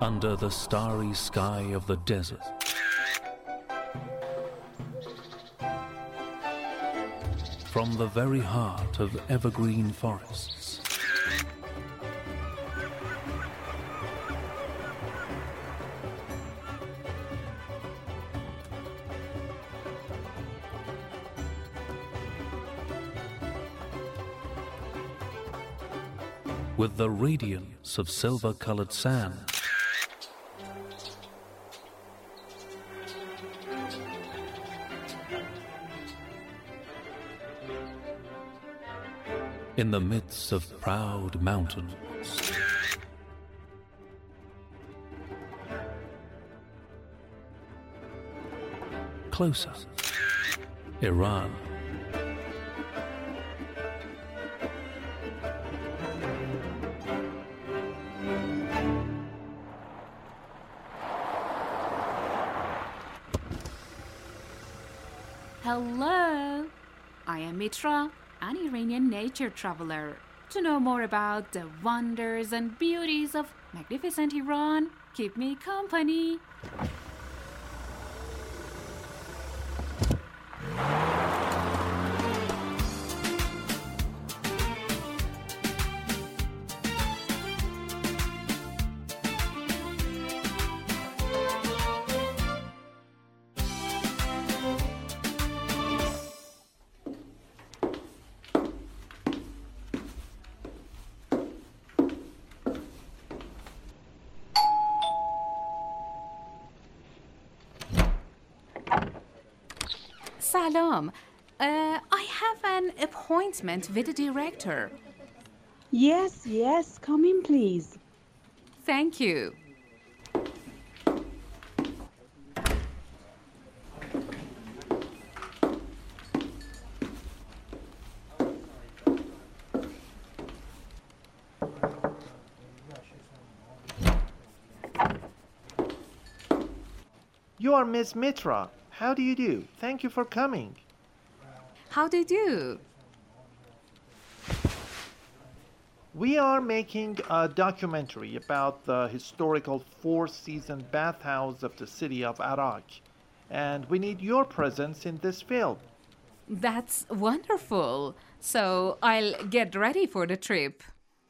under the starry sky of the desert. From the very heart of evergreen forests. With the radiance of silver-colored sand. In the midst of proud mountains. Closer, Iran. Hello, I am Mitra, an Iranian nature traveler. To know more about the wonders and beauties of magnificent Iran, keep me company. Salam. I have an appointment with the director. Yes, come in, please. Thank you. You are Miss Mitra. How do you do? Thank you for coming. How do you do? We are making a documentary about the historical four-season bathhouse of the city of Arak, and we need your presence in this film. That's wonderful. So I'll get ready for the trip.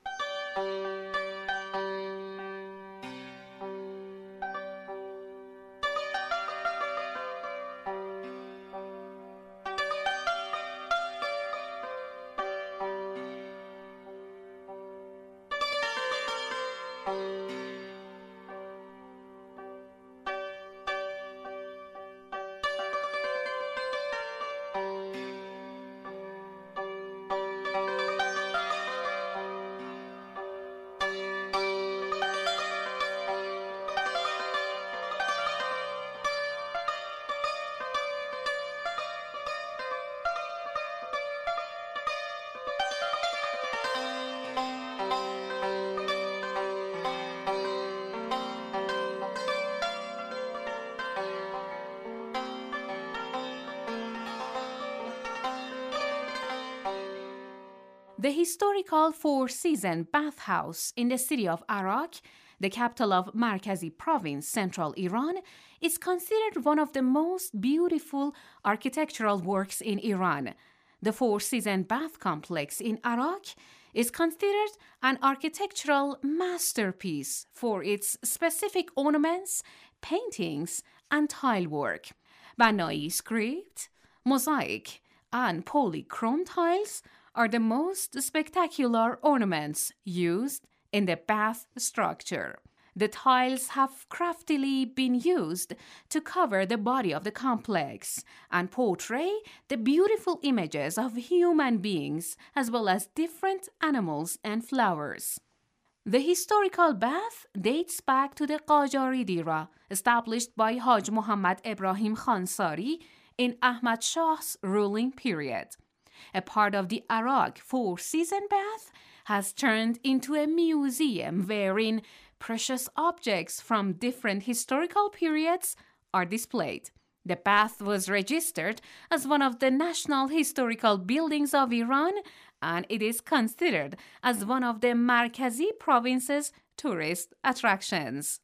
The historical four-season bathhouse in the city of Arak, the capital of Markazi Province, central Iran, is considered one of the most beautiful architectural works in Iran. The four-season bath complex in Arak is considered an architectural masterpiece for its specific ornaments, paintings, and tile work. Banai script, mosaic, and polychrome tiles are the most spectacular ornaments used in the bath structure. The tiles have craftily been used to cover the body of the complex and portray the beautiful images of human beings as well as different animals and flowers. The historical bath dates back to the Qajari Dira, established by Haj Muhammad Ibrahim Khansari in Ahmad Shah's ruling period. A part of the Arak four-season bath has turned into a museum wherein precious objects from different historical periods are displayed. The bath was registered as one of the national historical buildings of Iran, and it is considered as one of the Markazi province's tourist attractions.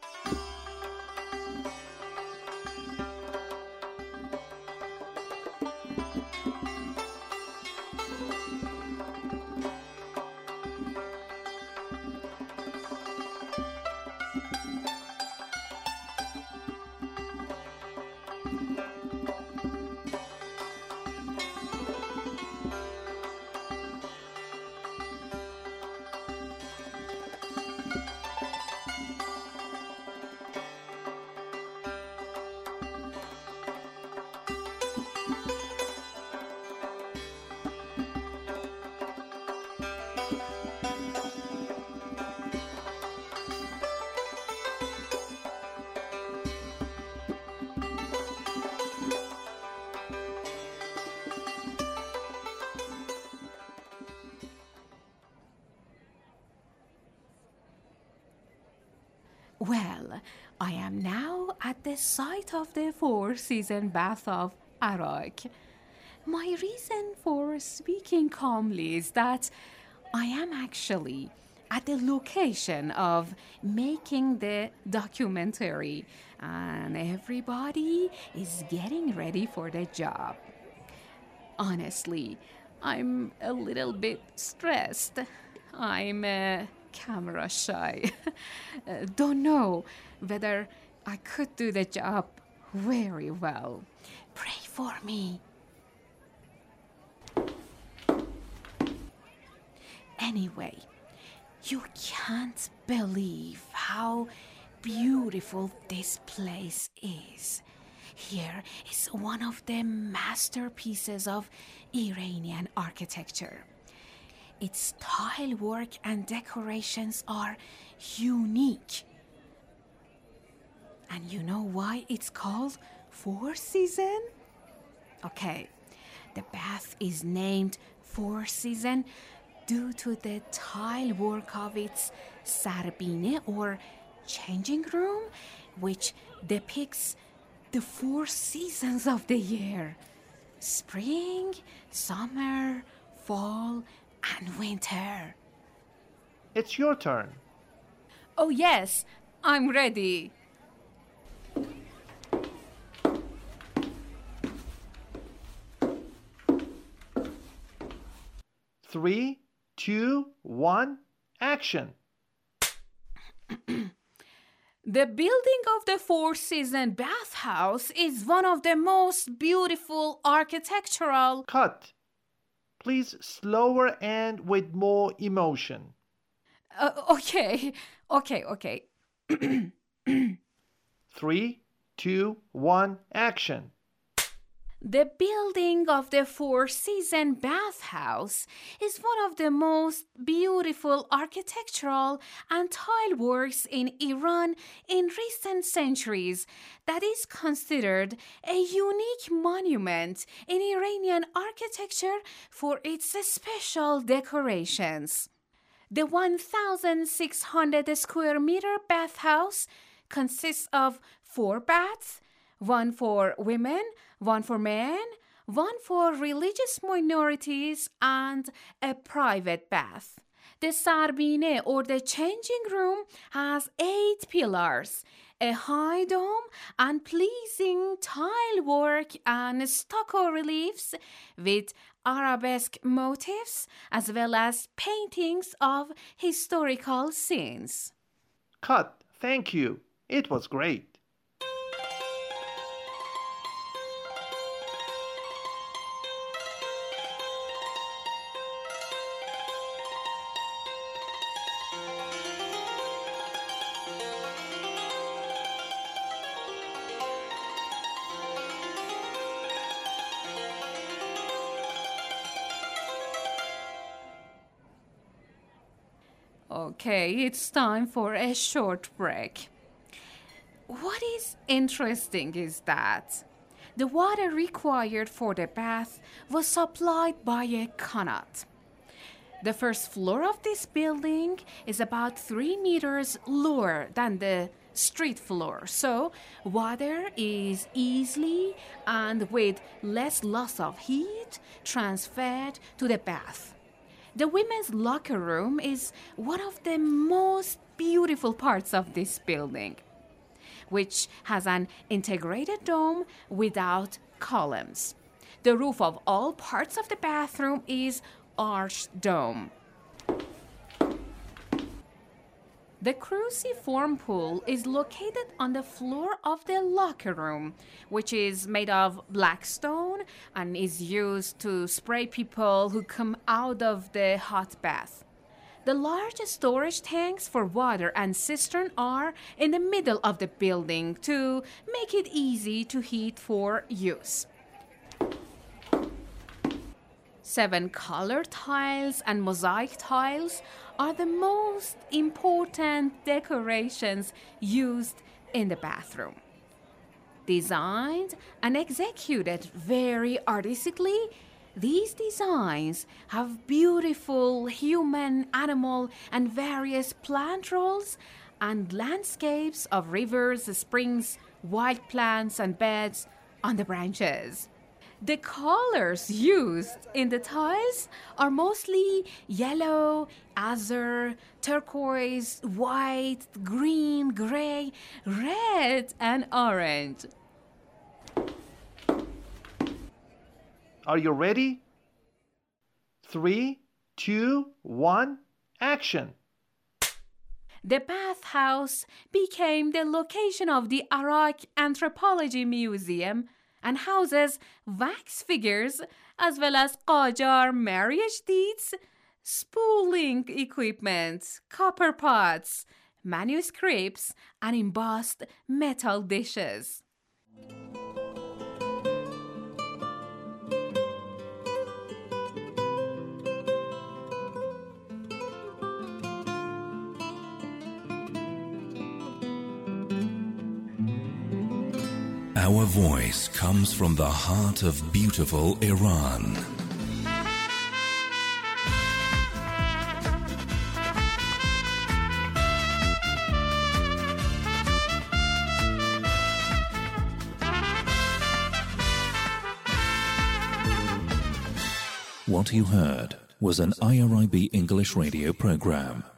Well, I am now at the site of the four-season bath of Arak. My reason for speaking calmly is that I am actually at the location of making the documentary, and everybody is getting ready for the job. Honestly, I'm a little bit stressed. I'm camera shy. Don't know whether I could do the job very well. Pray for me. Anyway, you can't believe how beautiful this place is. Here is one of the masterpieces of Iranian architecture. Its tile work and decorations are unique. And you know why it's called Four Season? Okay, the bath is named Four Season due to the tile work of its sarbine, or changing room, which depicts the four seasons of the year: spring, summer, fall, and winter. It's your turn. Oh yes, I'm ready. Three, two, one, action. The building of the four-season bathhouse is one of the most beautiful architectural... Cut. Please slower and with more emotion. Okay. Three, two, one, action. The building of the four-season bathhouse is one of the most beautiful architectural and tile works in Iran in recent centuries that is considered a unique monument in Iranian architecture for its special decorations. The 1,600 square meter bathhouse consists of 4 baths, one for women, one for men, one for religious minorities, and a private bath. The sarbine, or the changing room, has 8 pillars, a high dome, and pleasing tile work and stucco reliefs with arabesque motifs, as well as paintings of historical scenes. Cut. Thank you. It was great. Okay, it's time for a short break. What is interesting is that the water required for the bath was supplied by a qanat. The first floor of this building is about 3 meters lower than the street floor, so water is easily and with less loss of heat transferred to the bath. The women's locker room is one of the most beautiful parts of this building. which has an integrated dome without columns. The roof of all parts of the bathroom is arched dome. The cruciform pool is located on the floor of the locker room, which is made of black stone and is used to spray people who come out of the hot bath. The large storage tanks for water and cistern are in the middle of the building to make it easy to heat for use. 7 color tiles and mosaic tiles are the most important decorations used in the bathroom. Designed and executed very artistically, these designs have beautiful human, animal, and various plant rolls and landscapes of rivers, springs, wild plants, and beds on the branches. The colors used in the tiles are mostly yellow, azure, turquoise, white, green, gray, red, and orange. Are you ready? 3, 2, 1, action! The bathhouse became the location of the Arak Anthropology Museum and houses wax figures as well as Qajar marriage deeds, spooling equipment, copper pots, manuscripts, and embossed metal dishes. Our voice comes from the heart of beautiful Iran. What you heard was an IRIB English radio program.